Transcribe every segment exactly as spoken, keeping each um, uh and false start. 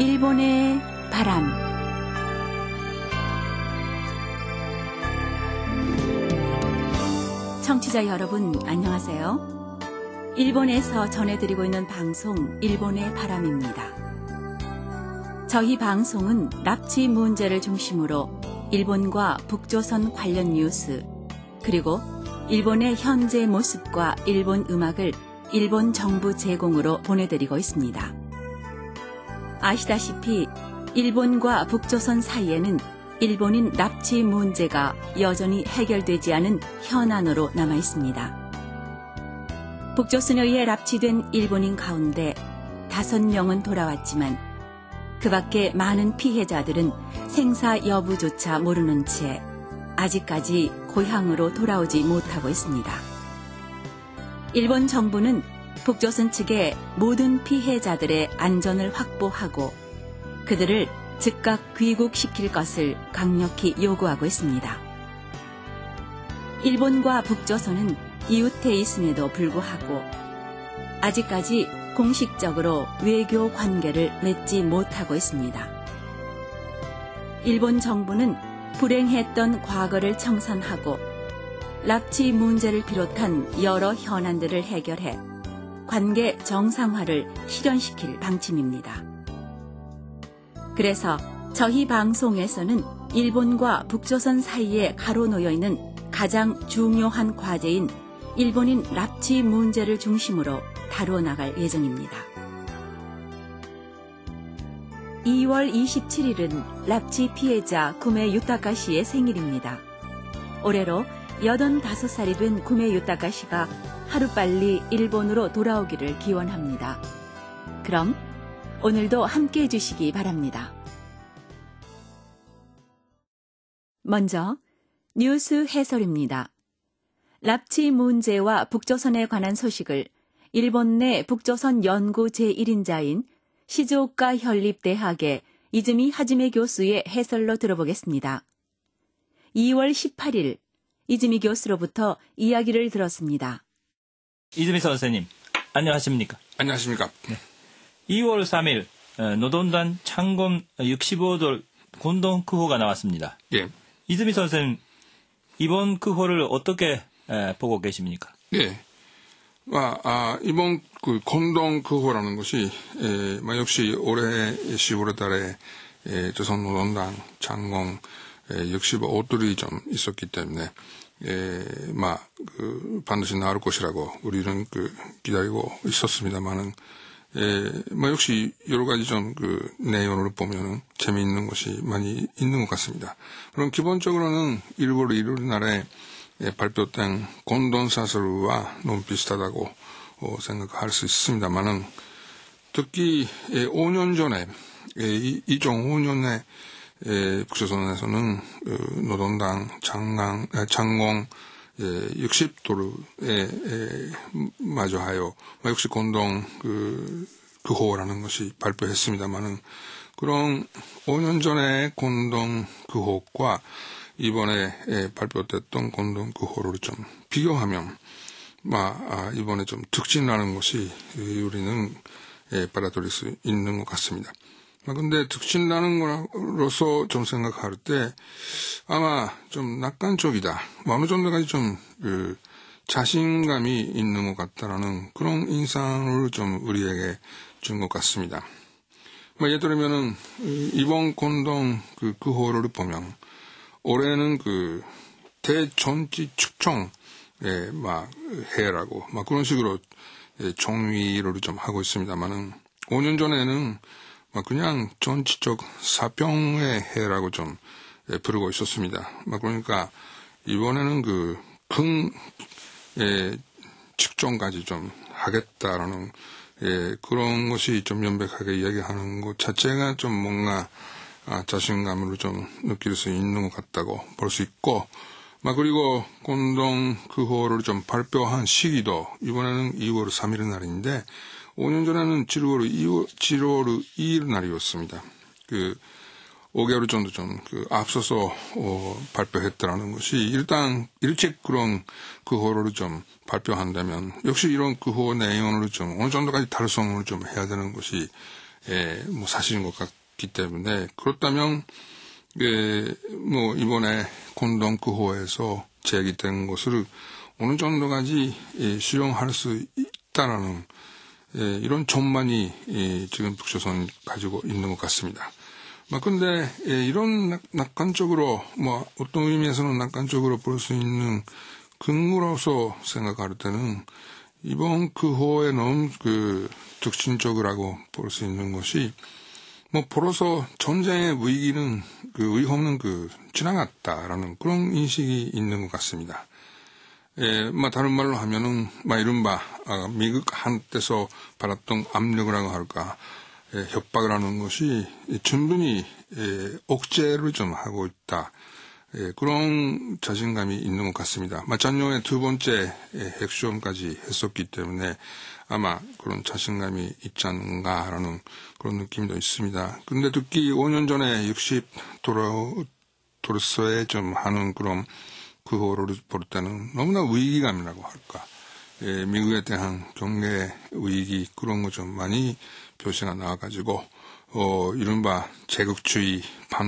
일본의 바람. 청취자 여러분, 안녕하세요. 일본에서 전해드리고 있는 방송 일본의 바람입니다. 저희 방송은 납치 문제를 중심으로 일본과 북조선 관련 뉴스, 그리고 일본의 현재 모습과 일본 음악을 일본 정부 제공으로 보내드리고 있습니다. 아시다시피 일본과 북조선 사이에는 일본인 납치 문제가 여전히 해결되지 않은 현안으로 남아 있습니다. 북조선에 의해 납치된 일본인 가운데 다섯 명은 돌아왔지만 그 밖에 많은 피해자들은 생사 여부조차 모르는 채 아직까지 고향으로 돌아오지 못하고 있습니다. 일본 정부는 북조선 측에 모든 피해자들의 안전을 확보하고 그들을 즉각 귀국시킬 것을 강력히 요구하고 있습니다. 일본과 북조선은 이웃해 있음에도 불구하고 아직까지 공식적으로 외교 관계를 맺지 못하고 있습니다. 일본 정부는 불행했던 과거를 청산하고 납치 문제를 비롯한 여러 현안들을 해결해 관계 정상화를 실현시킬 방침입니다. 그래서 저희 방송에서는 일본과 북조선 사이에 가로놓여 있는 가장 중요한 과제인 일본인 납치 문제를 중심으로 다루어 나갈 예정입니다. 이월 이십칠일은 납치 피해자 구메 유타카 씨의 생일입니다. 올해로 여든다섯 살이 된 구메 유타카 씨가 하루빨리 일본으로 돌아오기를 기원합니다. 그럼 오늘도 함께해 주시기 바랍니다. 먼저 뉴스 해설입니다. 납치 문제와 북조선에 관한 소식을 일본 내 북조선 연구 제일 인자인 시즈오카 현립대학의 이즈미 하지메 교수의 해설로 들어보겠습니다. 이월 십팔일 이즈미 교수로부터 이야기를 들었습니다. 이즈미 선생님, 안녕하십니까? 안녕하십니까? 네. 이월 삼일 노동단 창공 육십오 돌 공동 크호가 나왔습니다. 예. 이즈미 선생님, 이번 크호를 어떻게 에, 보고 계십니까? 예. 아, 아, 이번 그 공동 크호라는 것이 에, 마, 역시 올해 시월 달에 에, 조선 노동당 창공 육십오 돌이 좀 있었기 때문에 에, 마, 그 반드시 나올 것이라고 우리는 그 기다리고 있었습니다만은. 예, 뭐, 역시, 여러 가지 좀, 그, 내용을 보면은 재미있는 것이 많이 있는 것 같습니다. 그럼 기본적으로는 일월 일일 날에 예, 발표된 공동사설과 너무 비슷하다고 어, 생각할 수 있습니다만은, 특히, 예, 오 년 전에, 예, 이종 오 년에, 예, 북조선에서는, 어, 노동당 장강, 아, 장공, 예, 육십 도르에 마저하여 역시 공동 그 구호라는 것이 발표했습니다만은 그런 오 년 전의 공동 구호과 이번에 예, 발표됐던 공동 구호를 좀 비교하면 아, 이번에 좀 특징나는 것이 우리는 예, 받아들일 수 있는 것 같습니다. 근데 특징나는 거로서 좀 생각할 때 아마 좀 낙관적이다. 어느 정도까지 좀 그 자신감이 있는 것 같다라는 그런 인상을 좀 우리에게 준 것 같습니다. 뭐 예를 들면은 이번 공동 그 구호를 보면 올해는 그 대전지 측정 예, 막 해라고 막 그런 식으로 예, 정의를 좀 하고 있습니다만은 오 년 전에는 막 그냥 전치적 사병의 해라고 좀 예, 부르고 있었습니다. 막 그러니까 이번에는 그 큰 예, 측정까지 좀 하겠다라는 예, 그런 것이 좀 명백하게 이야기하는 것 자체가 좀 뭔가 아, 자신감으로 좀 느낄 수 있는 것 같다고 볼 수 있고, 막 그리고 공동 구호를 좀 발표한 시기도 이번에는 이월 삼일 날인데 오 년 전에는 칠월 이일 날이었습니다. 그 오 개월 정도 좀 그 앞서서 어, 발표했다라는 것이 일단 일찍 그런 구호를 좀 발표한다면 역시 이런 구호 내용을 좀 어느 정도까지 달성을 좀 해야 되는 것이 예, 뭐 사실인 것 같기 때문에 그렇다면 예, 뭐 이번에 곤동크호에서 제기된 것을 어느 정도까지 예, 수용할 수 있다라는 예, 이런 전망이 예, 지금 북조선이 가지고 있는 것 같습니다. 뭐 근데 예, 이런 낙, 낙관적으로 뭐 어떤 의미에서는 낙관적으로 볼 수 있는 근거로서 생각할 때는 이번 그호의 너무 그 특징적이라고 볼 수 있는 것이 뭐 벌어서 전쟁의 위기는 그 위험은 그 지나갔다라는 그런 인식이 있는 것 같습니다. 예, 뭐 다른 말로 하면은 막 이른바 아, 미국 한때서 받았던 압력이라고 할까 예, 협박을 하는 것이 충분히 예, 억제를 좀 하고 있다. 예, 그런 자신감이 있는 것 같습니다. 작년에 두 번째 예, 핵시험까지 했었기 때문에 아마 그런 자신감이 있지 않은가라는 그런 느낌도 있습니다. 근데 특히 오 년 전에 육십 도로서에 좀 하는 그런 그거를 볼 때는 너무나 위기감이라고 할까. 예, 미국에 대한 경계 위기 그런 거 좀 많이 표시가 나와가지고 어, 이른바 제국주의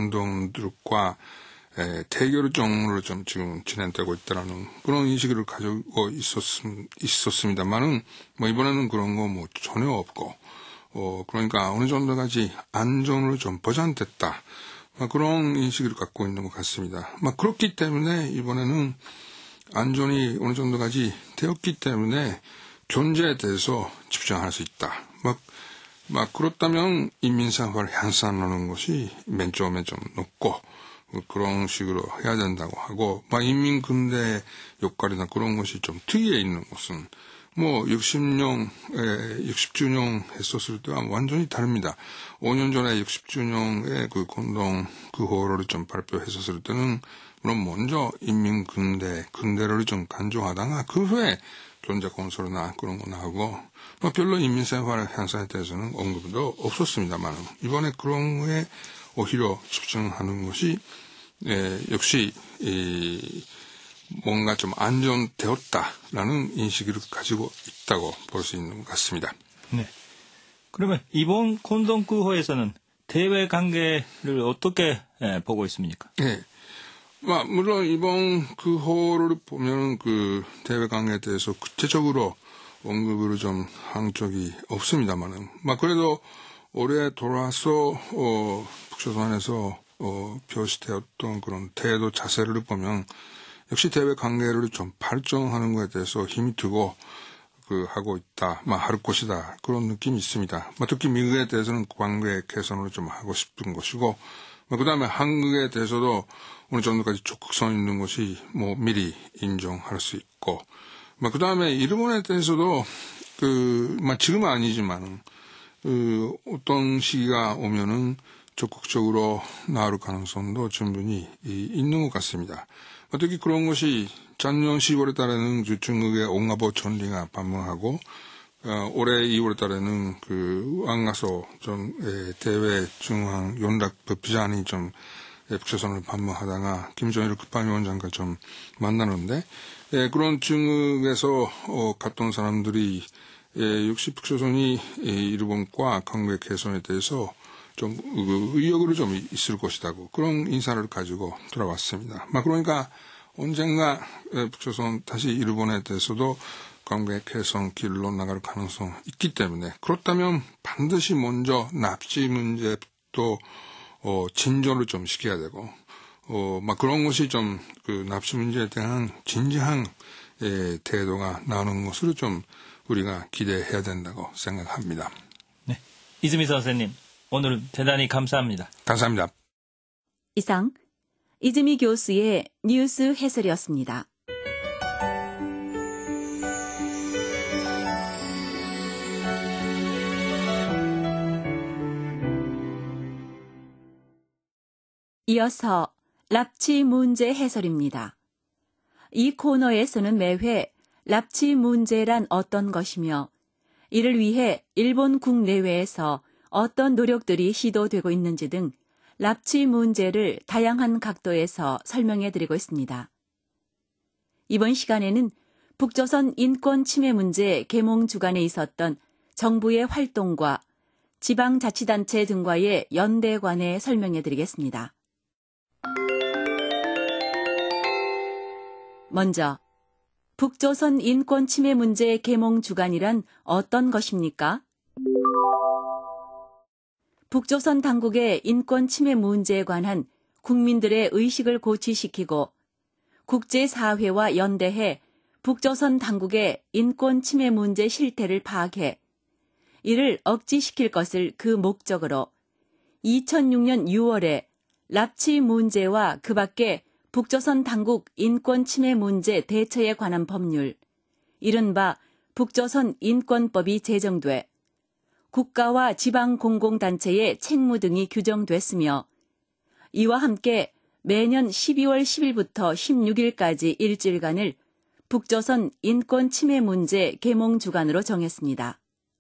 반동들과 에, 태교를 좀 지금 진행되고 있다라는 그런 인식을 가지고 있었, 있었습니다만은, 뭐, 이번에는 그런 거 뭐 전혀 없고, 어, 그러니까 어느 정도까지 안전으로 좀 보장됐다. 뭐 그런 인식을 갖고 있는 것 같습니다. 막 그렇기 때문에 이번에는 안전이 어느 정도까지 되었기 때문에 경제에 대해서 집중할 수 있다. 막, 막 그렇다면 인민생활 향상하는 것이 맨 처음에 좀 높고, 그런 식으로 해야 된다고 하고, 막 인민군대 역할이나 그런 것이 좀 특이해 있는 것은, 뭐, 육십 년, 육십 주년 했었을 때와 완전히 다릅니다. 오 년 전에 육십 주년에 그 공동 그 호를 좀 발표했었을 때는, 물론 먼저 인민군대, 군대를 좀 강조하다가 그 후에 경제 건설이나 그런 거 나오고, 뭐 별로 인민생활 향상에 대해서는 언급도 없었습니다만, 이번에 그런 거에 오히려 집중하는 것이 예, 역시 이, 뭔가 좀 안정되었다라는 인식을 가지고 있다고 볼 수 있는 것 같습니다. 네. 그러면 이번 콘동크호에서는 대외 관계를 어떻게 예, 보고 있습니까? 네. 뭐, 물론 이번 그 호를 보면 그 대외 관계에 대해서 구체적으로 언급을 좀 한 적이 없습니다만은, 막 그래도 올해 돌아서 어, 북조선에서 어, 표시되었던 그런 태도 자세를 보면 역시 대외 관계를 좀 발전하는 것에 대해서 힘이 두고 그 하고 있다, 막 할 것이다 그런 느낌이 있습니다. 뭐 특히 미국에 대해서는 관계 개선을 좀 하고 싶은 것이고, 뭐 그다음에 한국에 대해서도 어느 정도까지 적극성 있는 것이 뭐 미리 인정할 수 있고, 뭐 그다음에 일본에 대해서도 그, 뭐 지금은 아니지만은 그 어떤 시기가 오면은 적극적으로 나올 가능성도 충분히 있는 것 같습니다. 특히 그런 것이 작년 시월에 달에는 중국의 옹가보 총리가 방문하고 어, 올해 이월에 달에는 그 왕가서 좀 에, 대외 중앙 연락부 부장이 좀 북조선을 방문하다가 김정일 국방위원장과 좀 만나는데 에, 그런 중국에서 어, 갔던 사람들이 예, 역시 북조선이 예, 일본과 관계 개선에 대해서 좀 의욕으로 좀 있을 것이다고 그런 인사를 가지고 돌아왔습니다. 막 그러니까 언젠가 북조선 다시 일본에 대해서도 관계 개선 길로 나갈 가능성이 있기 때문에 그렇다면 반드시 먼저 납치 문제도 어, 진전을 좀 시켜야 되고 어, 막 그런 것이 좀 그 납치 문제에 대한 진지한 예, 태도가 나오는 것으로 좀 우리가 기대해야 된다고 생각합니다. 네, 이즈미 선생님 오늘 대단히 감사합니다. 감사합니다. 이상 이즈미 교수의 뉴스 해설이었습니다. 이어서 납치 문제 해설입니다. 이 코너에서는 매회 납치 문제란 어떤 것이며 이를 위해 일본 국내외에서 어떤 노력들이 시도되고 있는지 등 납치 문제를 다양한 각도에서 설명해 드리고 있습니다. 이번 시간에는 북조선 인권 침해 문제 계몽 주간에 있었던 정부의 활동과 지방자치단체 등과의 연대 관해 설명해 드리겠습니다. 먼저 북조선 인권 침해 문제 계몽 주간이란 어떤 것입니까? 북조선 당국의 인권 침해 문제에 관한 국민들의 의식을 고취시키고 국제사회와 연대해 북조선 당국의 인권 침해 문제 실태를 파악해 이를 억지시킬 것을 그 목적으로 이천육 년 유월에 납치 문제와 그 밖에 북조선 당국 인권 침해 문제 대처에 관한 법률, 이른바 북조선 인권법이 제정돼 국가와 지방 공공단체의 책무 등이 규정됐으며 이와 함께 매년 십이월 십일부터 십육일까지 일주일간을 북조선 인권 침해 문제 계몽 주간으로 정했습니다.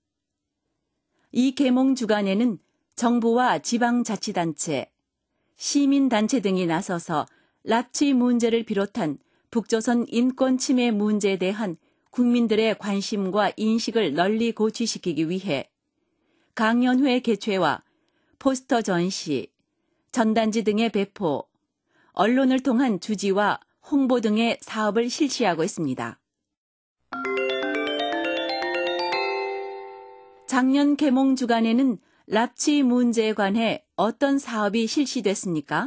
이 계몽 주간에는 정부와 지방자치단체, 시민단체 등이 나서서 납치 문제를 비롯한 북조선 인권 침해 문제에 대한 국민들의 관심과 인식을 널리 고취시키기 위해 강연회 개최와 포스터 전시, 전단지 등의 배포, 언론을 통한 주지와 홍보 등의 사업을 실시하고 있습니다. 작년 계몽 주간에는 납치 문제에 관해 어떤 사업이 실시됐습니까?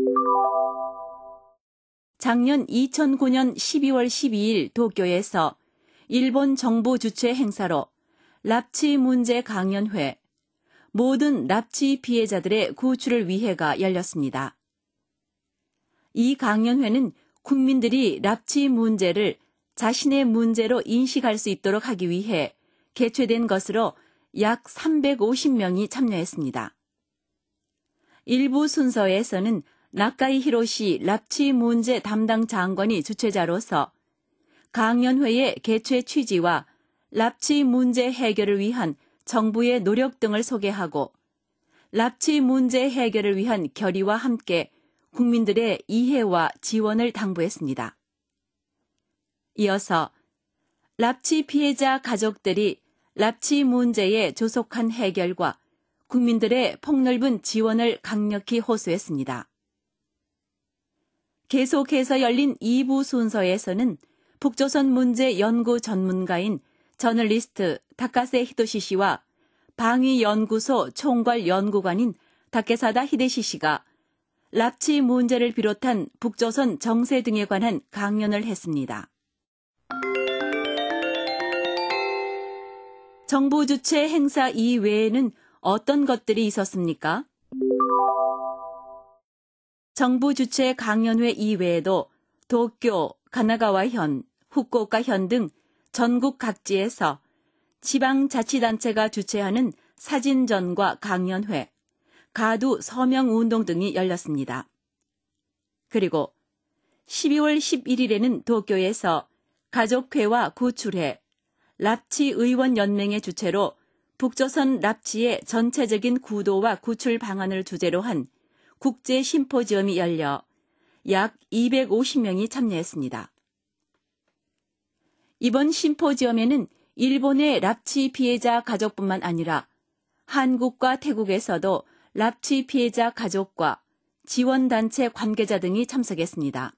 작년 이천구 년 십이월 십이일 도쿄에서 일본 정부 주최 행사로 납치 문제 강연회, 모든 납치 피해자들의 구출을 위해가 열렸습니다. 이 강연회는 국민들이 납치 문제를 자신의 문제로 인식할 수 있도록 하기 위해 개최된 것으로 약 삼백오십 명이 참여했습니다. 일부 순서에서는 나카이 히로시 납치 문제 담당 장관이 주최자로서 강연회의 개최 취지와 납치 문제 해결을 위한 정부의 노력 등을 소개하고 납치 문제 해결을 위한 결의와 함께 국민들의 이해와 지원을 당부했습니다. 이어서 납치 피해자 가족들이 납치 문제의 조속한 해결과 국민들의 폭넓은 지원을 강력히 호소했습니다. 계속해서 열린 이 부 순서에서는 북조선 문제 연구 전문가인 저널리스트 다카세 히토시 씨와 방위연구소 총괄 연구관인 다케사다 히데시 씨가 납치 문제를 비롯한 북조선 정세 등에 관한 강연을 했습니다. 정부 주최 행사 이외에는 어떤 것들이 있었습니까? 정부 주최 강연회 이외에도 도쿄, 가나가와현, 후쿠오카현 등 전국 각지에서 지방자치단체가 주최하는 사진전과 강연회, 가두 서명운동 등이 열렸습니다. 그리고 십이월 십일일에는 도쿄에서 가족회와 구출회, 납치의원연맹의 주최로 북조선 납치의 전체적인 구도와 구출 방안을 주제로 한 국제 심포지엄이 열려 약 이백오십 명이 참여했습니다. 이번 심포지엄에는 일본의 납치 피해자 가족뿐만 아니라 한국과 태국에서도 납치 피해자 가족과 지원단체 관계자 등이 참석했습니다.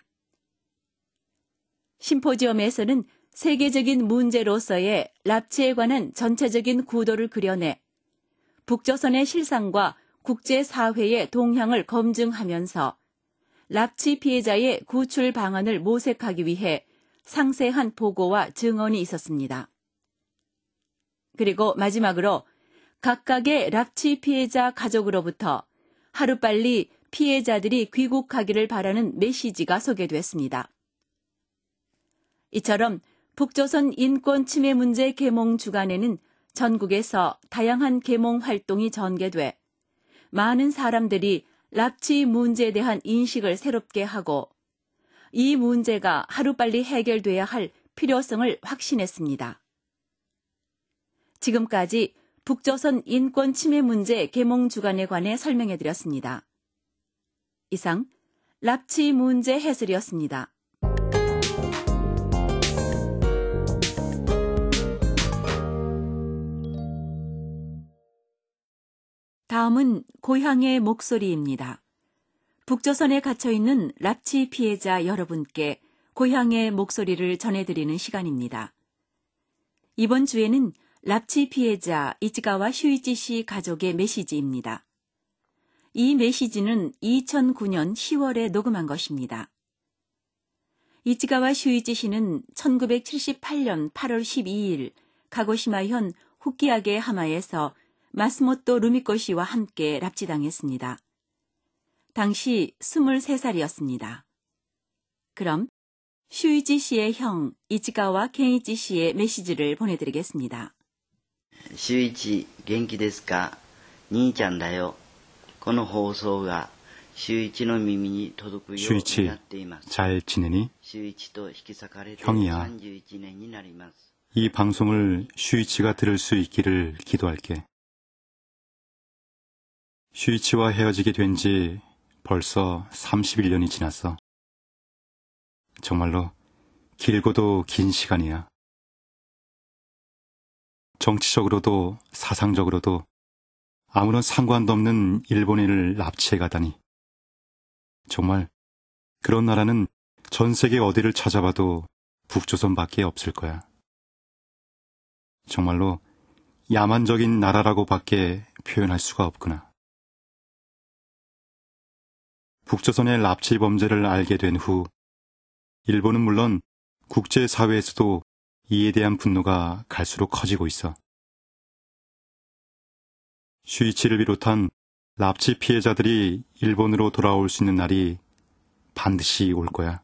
심포지엄에서는 세계적인 문제로서의 납치에 관한 전체적인 구도를 그려내 북조선의 실상과 국제사회의 동향을 검증하면서 납치 피해자의 구출 방안을 모색하기 위해 상세한 보고와 증언이 있었습니다. 그리고 마지막으로 각각의 납치 피해자 가족으로부터 하루빨리 피해자들이 귀국하기를 바라는 메시지가 소개됐습니다. 이처럼 북조선 인권 침해 문제 계몽 주간에는 전국에서 다양한 계몽 활동이 전개돼 많은 사람들이 납치 문제에 대한 인식을 새롭게 하고 이 문제가 하루빨리 해결돼야 할 필요성을 확신했습니다. 지금까지 북조선 인권 침해 문제 계몽 주간에 관해 설명해드렸습니다. 이상 납치 문제 해설이었습니다. 다음은 고향의 목소리입니다. 북조선에 갇혀있는 납치 피해자 여러분께 고향의 목소리를 전해드리는 시간입니다. 이번 주에는 납치 피해자 이치가와 슈이치 씨 가족의 메시지입니다. 이 메시지는 이천구 년 시월에 녹음한 것입니다. 이치가와 슈이치 씨는 천구백칠십팔 년 팔월 십이일 가고시마현 후키야게 하마에서 마스모토 루미코 씨와 함께 납치당했습니다. 당시 스물세 살이었습니다. 그럼 슈이치 씨의 형 이치가와 켄이치 씨의 메시지를 보내드리겠습니다. シュイチ元気ですか兄ちゃんだよこの放送がシュイチの耳に届くようになっています 잘 지내니? シュイチと引き裂かれて 형이야. さんじゅういちねんになります 이 방송을 슈이치가 들을 수 있기를 기도할게. 슈이치와 헤어지게 된 지 벌써 삼십일 년이 지났어. 정말로 길고도 긴 시간이야. 정치적으로도 사상적으로도 아무런 상관도 없는 일본인을 납치해 가다니. 정말 그런 나라는 전 세계 어디를 찾아봐도 북조선밖에 없을 거야. 정말로 야만적인 나라라고밖에 표현할 수가 없구나. 북조선의 납치 범죄를 알게 된 후 일본은 물론 국제사회에서도 이에 대한 분노가 갈수록 커지고 있어. 슈이치를 비롯한 납치 피해자들이 일본으로 돌아올 수 있는 날이 반드시 올 거야.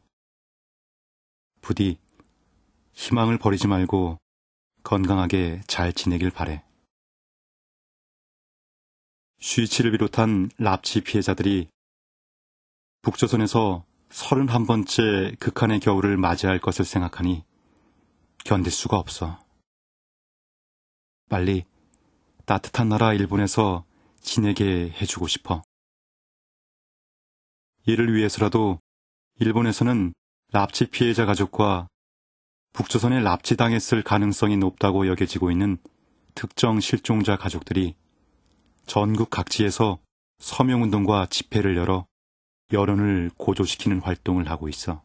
부디 희망을 버리지 말고 건강하게 잘 지내길 바래. 슈이치를 비롯한 납치 피해자들이 북조선에서 서른한 번째 극한의 겨울을 맞이할 것을 생각하니 견딜 수가 없어. 빨리 따뜻한 나라 일본에서 지내게 해주고 싶어. 이를 위해서라도 일본에서는 납치 피해자 가족과 북조선에 납치당했을 가능성이 높다고 여겨지고 있는 특정 실종자 가족들이 전국 각지에서 서명운동과 집회를 열어 여론을 고조시키는 활동을 하고 있어.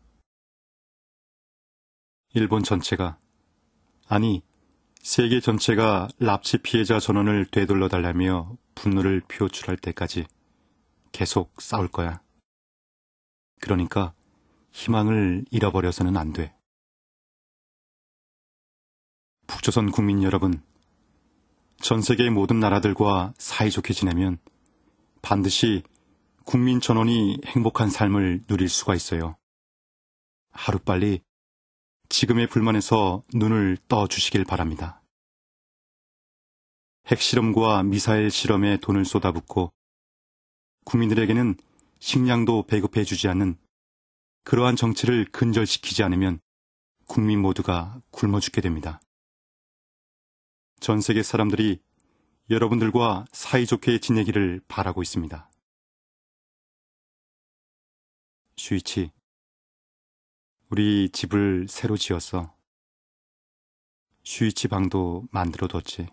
일본 전체가, 아니 세계 전체가 납치 피해자 전원을 되돌려달라며 분노를 표출할 때까지 계속 싸울 거야. 그러니까 희망을 잃어버려서는 안 돼. 북조선 국민 여러분, 전 세계의 모든 나라들과 사이좋게 지내면 반드시 국민 전원이 행복한 삶을 누릴 수가 있어요. 하루빨리 지금의 불만에서 눈을 떠주시길 바랍니다. 핵실험과 미사일 실험에 돈을 쏟아붓고 국민들에게는 식량도 배급해주지 않는 그러한 정치를 근절시키지 않으면 국민 모두가 굶어 죽게 됩니다. 전 세계 사람들이 여러분들과 사이좋게 지내기를 바라고 있습니다. 슈이치, 우리 집을 새로 지었어. 슈이치 방도 만들어뒀지.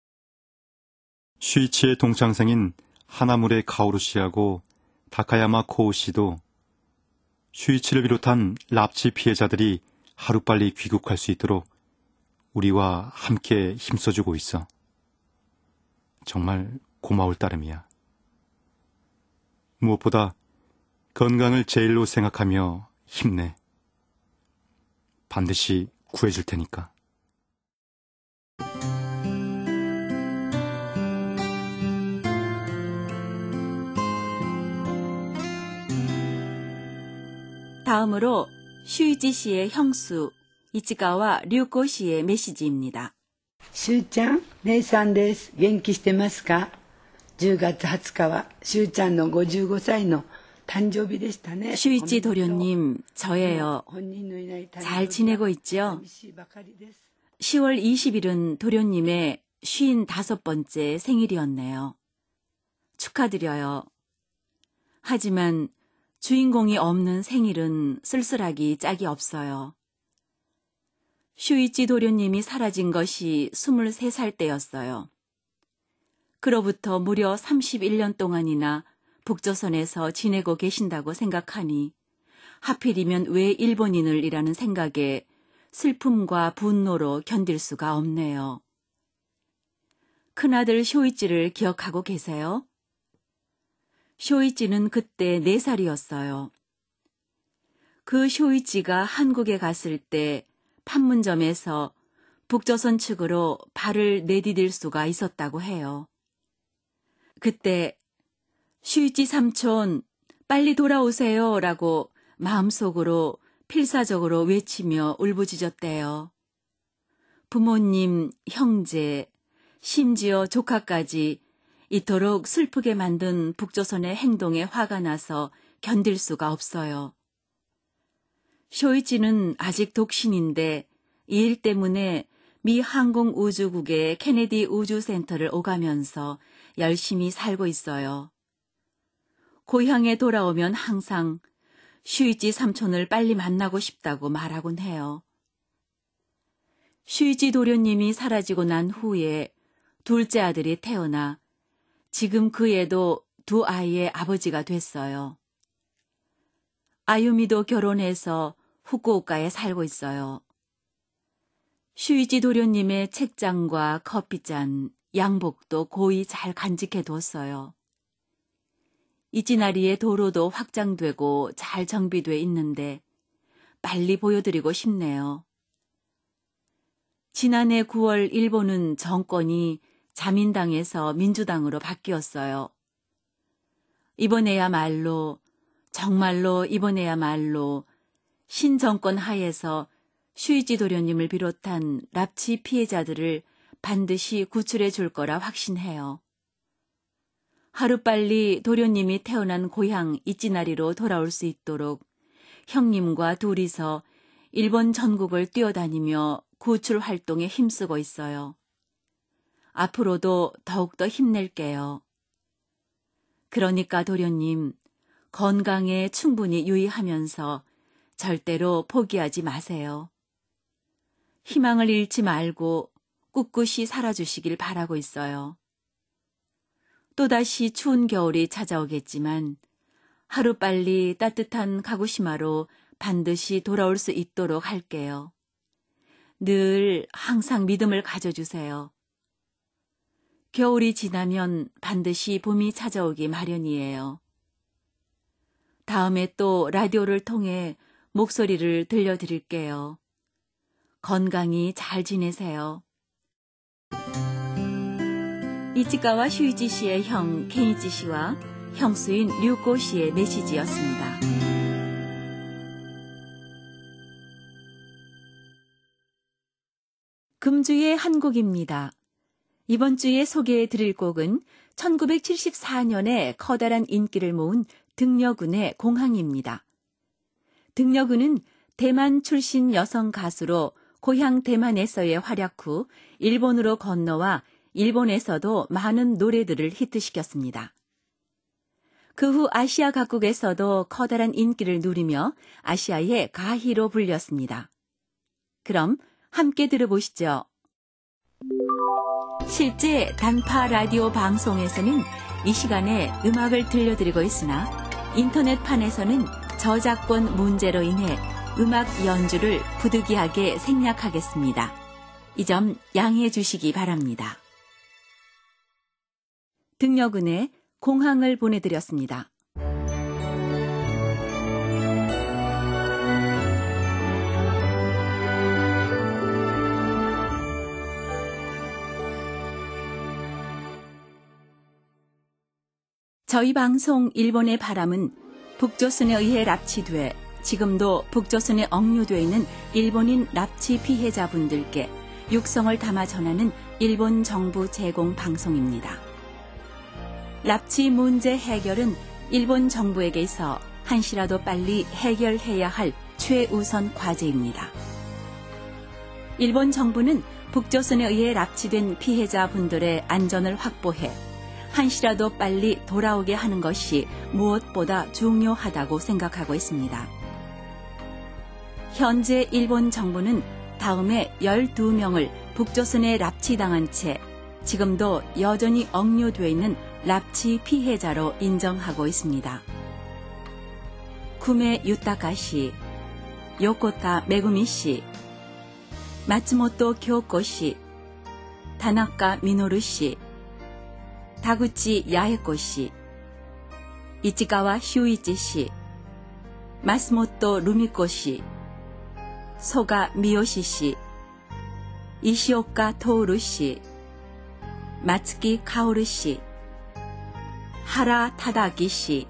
슈이치의 동창생인 하나무레 카오루 씨하고 다카야마 코우 씨도 슈이치를 비롯한 납치 피해자들이 하루빨리 귀국할 수 있도록 우리와 함께 힘써주고 있어. 정말 고마울 따름이야. 무엇보다 건강을 제일로 생각하며 힘내. 반드시 구해줄 테니까. 다음으로 슈이치 씨의 형수 이치가와 류코 씨의 메시지입니다. しゅうちゃん、姉さんです。元気してますか ?じゅうがつはつかはしゅうちゃんのごじゅうごさいの誕生日でしたね。 슈이치 도련님, 저예요. 잘 지내고 있죠? 시월 이십일은 도련님의 쉰다섯 번째 생일이었네요. 축하드려요. 하지만 주인공이 없는 생일은 쓸쓸하기 짝이 없어요. 슈이치 도련님이 사라진 것이 스물세 살 때였어요. 그로부터 무려 삼십일 년 동안이나 북조선에서 지내고 계신다고 생각하니 하필이면 왜 일본인을이라는 생각에 슬픔과 분노로 견딜 수가 없네요. 큰아들 쇼이치를 기억하고 계세요? 쇼이치는 그때 네 살이었어요. 그 쇼이치가 한국에 갔을 때 판문점에서 북조선 측으로 발을 내디딜 수가 있었다고 해요. 그때 쇼이치 삼촌 빨리 돌아오세요 라고 마음속으로 필사적으로 외치며 울부짖었대요. 부모님, 형제, 심지어 조카까지 이토록 슬프게 만든 북조선의 행동에 화가 나서 견딜 수가 없어요. 쇼이치는 아직 독신인데 이 일 때문에 미 항공우주국의 케네디 우주센터를 오가면서 열심히 살고 있어요. 고향에 돌아오면 항상 쇼이치 삼촌을 빨리 만나고 싶다고 말하곤 해요. 쇼이치 도련님이 사라지고 난 후에 둘째 아들이 태어나 지금 그 애도 두 아이의 아버지가 됐어요. 아유미도 결혼해서 후쿠오카에 살고 있어요. 쇼이치 도련님의 책장과 커피잔, 양복도 고이 잘 간직해뒀어요. 이치나리의 도로도 확장되고 잘 정비돼 있는데 빨리 보여드리고 싶네요. 지난해 구월 일본은 정권이 자민당에서 민주당으로 바뀌었어요. 이번에야말로, 정말로 이번에야말로 신정권 하에서 쇼이치 도련님을 비롯한 납치 피해자들을 반드시 구출해 줄 거라 확신해요. 하루빨리 도련님이 태어난 고향 이치나리로 돌아올 수 있도록 형님과 둘이서 일본 전국을 뛰어다니며 구출 활동에 힘쓰고 있어요. 앞으로도 더욱더 힘낼게요. 그러니까 도련님, 건강에 충분히 유의하면서 절대로 포기하지 마세요. 희망을 잃지 말고 꿋꿋이 살아주시길 바라고 있어요. 또다시 추운 겨울이 찾아오겠지만 하루빨리 따뜻한 가고시마로 반드시 돌아올 수 있도록 할게요. 늘 항상 믿음을 가져주세요. 겨울이 지나면 반드시 봄이 찾아오기 마련이에요. 다음에 또 라디오를 통해 목소리를 들려드릴게요. 건강히 잘 지내세요. 이치카와 슈이치 씨의 형 케이치 씨와 형수인 류코 씨의 메시지였습니다. 금주의 한 곡입니다. 이번 주에 소개해 드릴 곡은 천구백칠십사 년에 커다란 인기를 모은 등려군의 공항입니다. 등려군은 대만 출신 여성 가수로 고향 대만에서의 활약 후 일본으로 건너와 일본에서도 많은 노래들을 히트시켰습니다. 그 후 아시아 각국에서도 커다란 인기를 누리며 아시아의 가희로 불렸습니다. 그럼 함께 들어보시죠. 실제 단파 라디오 방송에서는 이 시간에 음악을 들려드리고 있으나 인터넷판에서는 저작권 문제로 인해 음악 연주를 부득이하게 생략하겠습니다. 이 점 양해해 주시기 바랍니다. 등려군의 공항을 보내드렸습니다. 저희 방송 일본의 바람은 북조선에 의해 납치돼 지금도 북조선에 억류되어 있는 일본인 납치 피해자분들께 육성을 담아 전하는 일본 정부 제공 방송입니다. 납치 문제 해결은 일본 정부에게 있어 한시라도 빨리 해결해야 할 최우선 과제입니다. 일본 정부는 북조선에 의해 납치된 피해자분들의 안전을 확보해 한시라도 빨리 돌아오게 하는 것이 무엇보다 중요하다고 생각하고 있습니다. 현재 일본 정부는 다음에 열두 명을 북조선에 납치당한 채 지금도 여전히 억류되어 있는 납치 피해자로 인정하고 있습니다. 구메 유타카 씨, 요코타 메구미 씨, 마츠모토 교코 씨, 다나카 미노루 씨, 다구치 야에코 씨, 이치가와 휴이치 씨, 마스모토 루미코 씨, 소가 미요시 씨, 이시오카 토우루 씨, 마츠키 카오루 씨, 하라 타다기 씨,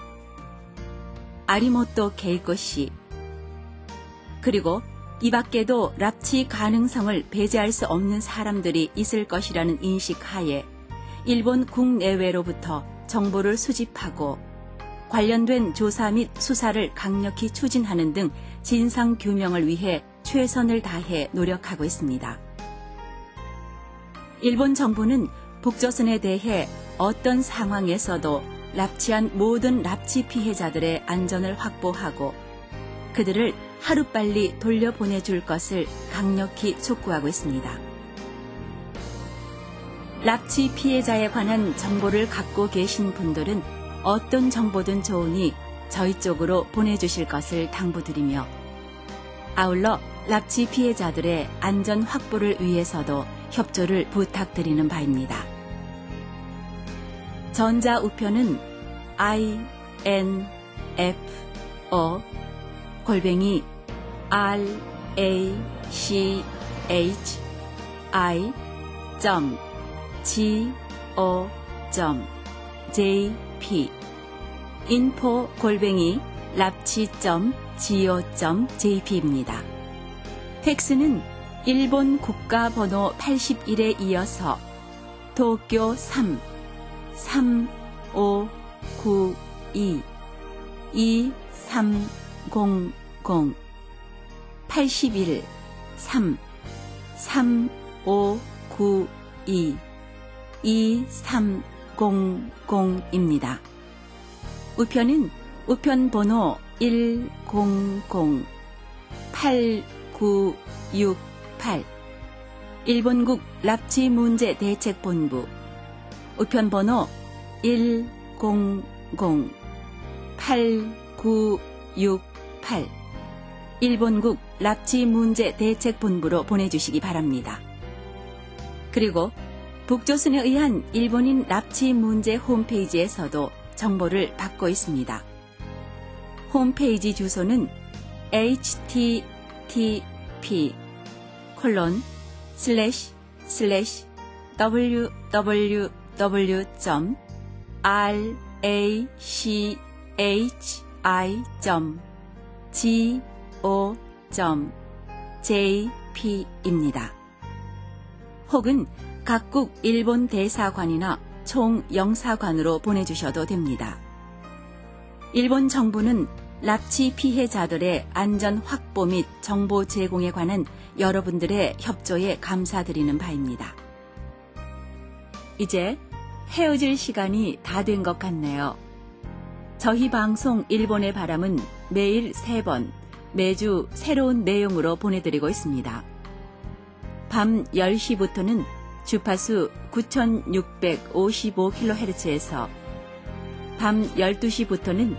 아리모토 케이코 씨, 그리고 이 밖에도 납치 가능성을 배제할 수 없는 사람들이 있을 것이라는 인식 하에 일본 국내외로부터 정보를 수집하고 관련된 조사 및 수사를 강력히 추진하는 등 진상 규명을 위해 최선을 다해 노력하고 있습니다. 일본 정부는 북조선에 대해 어떤 상황에서도 납치한 모든 납치 피해자들의 안전을 확보하고 그들을 하루빨리 돌려보내줄 것을 강력히 촉구하고 있습니다. 납치 피해자에 관한 정보를 갖고 계신 분들은 어떤 정보든 좋으니 저희 쪽으로 보내주실 것을 당부드리며 아울러 납치 피해자들의 안전 확보를 위해서도 협조를 부탁드리는 바입니다. 전자 우편은 아이 엔 에프 오 골뱅이 알 에이 씨 에이치 아이 점 지 오 점 제이 피 인포 골뱅이 납치 점 지 오 점 제이 피입니다. 팩스는 일본 국가번호 팔십일에 이어서 도쿄 삼 삼 오 구 이 이 삼 공 공 팔십일 삼 삼 오 구 이 이 삼 공 공입니다. 우편은 우편 번호 일공공 팔구육팔 일본국 납치문제 대책본부 우편 번호 일공공 팔구육팔 일본국 납치문제 대책본부로 보내주시기 바랍니다. 그리고 북조선에 의한 일본인 납치 문제 홈페이지에서도 정보를 받고 있습니다. 홈페이지 주소는 에이치티티피 콜론 슬래시 슬래시 더블유더블유더블유 점 라치히 점 지 오 점 제이 피입니다. 혹은 각국 일본 대사관이나 총영사관으로 보내주셔도 됩니다. 일본 정부는 납치 피해자들의 안전 확보 및 정보 제공에 관한 여러분들의 협조에 감사드리는 바입니다. 이제 헤어질 시간이 다 된 것 같네요. 저희 방송 일본의 바람은 매일 세 번, 매주 새로운 내용으로 보내드리고 있습니다. 밤 열 시부터는 주파수 구천육백오십오 킬로헤르츠에서 밤 열두 시부터는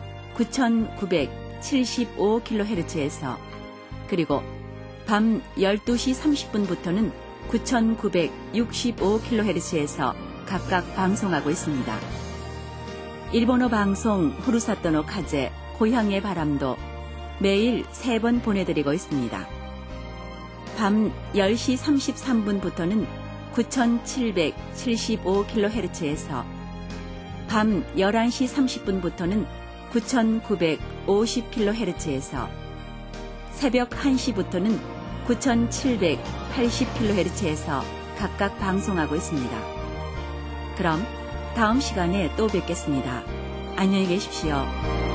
구천구백칠십오 킬로헤르츠에서 그리고 밤 열두 시 삼십 분부터는 구천구백육십오 킬로헤르츠에서 각각 방송하고 있습니다. 일본어 방송 후루사토노 카제 고향의 바람도 매일 세 번 보내드리고 있습니다. 밤 열 시 삼십삼 분부터는 구천칠백칠십오 킬로헤르츠에서 밤 열한 시 삼십 분부터는 구천구백오십 킬로헤르츠에서 새벽 한 시부터는 구천칠백팔십 킬로헤르츠에서 각각 방송하고 있습니다. 그럼 다음 시간에 또 뵙겠습니다. 안녕히 계십시오.